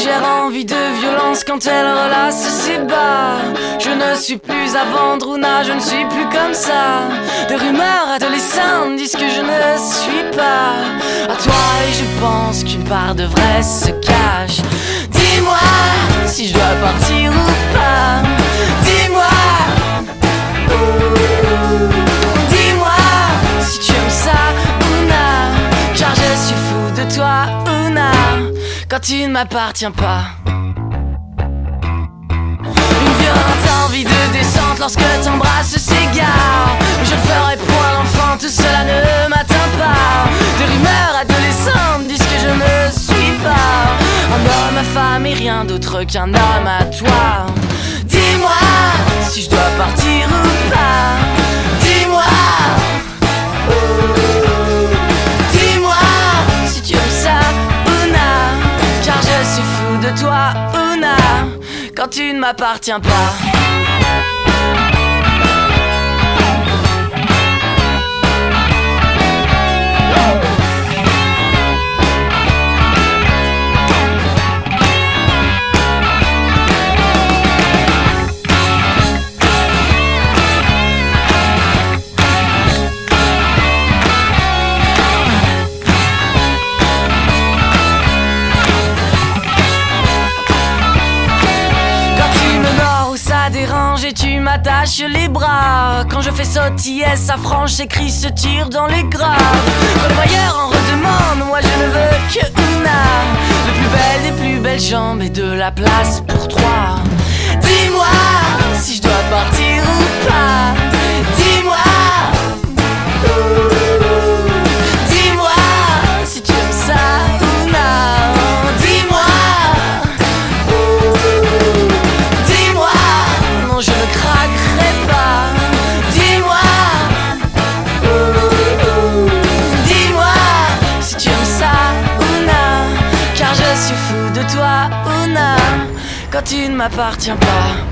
légère envie de violence quand elle relasse ses bas. Je ne suis plus à vendre, Ouna, je ne suis plus comme ça. De rumeurs adolescentes disent que je ne suis pas à toi, et je pense qu'une part de vrai se cache. Dis-moi si je dois partir ou pas. Dis-moi, dis-moi si tu aimes ça, Ouna, car je suis fou de toi, Ouna, quand tu ne m'appartiens pas. Une violente envie de descente lorsque t'embrasses s'égare. Je le ferai pour un enfant, tout cela ne m'atteint pas. Des rumeurs adolescentes disent que je ne suis pas un homme, ma femme et rien d'autre qu'un homme à toi. Dis-moi si je dois partir ou pas. Dis-moi, dis-moi si tu aimes ça, Ouna, car je suis fou de toi, Ouna, quand tu ne m'appartiens pas. Dérange et tu m'attaches les bras. Quand je fais sautiller sa frange, ses cris se tirent dans les graves. Quand le voyeur en redemande, moi je ne veux que Ouna, la plus belle des plus belles jambes et de la place pour trois. Dis-moi si je dois partir ou pas. Dis-moi, dis-moi si tu aimes ça, Ouna. Dis-moi, je ne craquerai pas. Dis-moi, dis-moi si tu aimes ça, Ouna, car je suis fou de toi, Ouna, quand tu ne m'appartiens pas.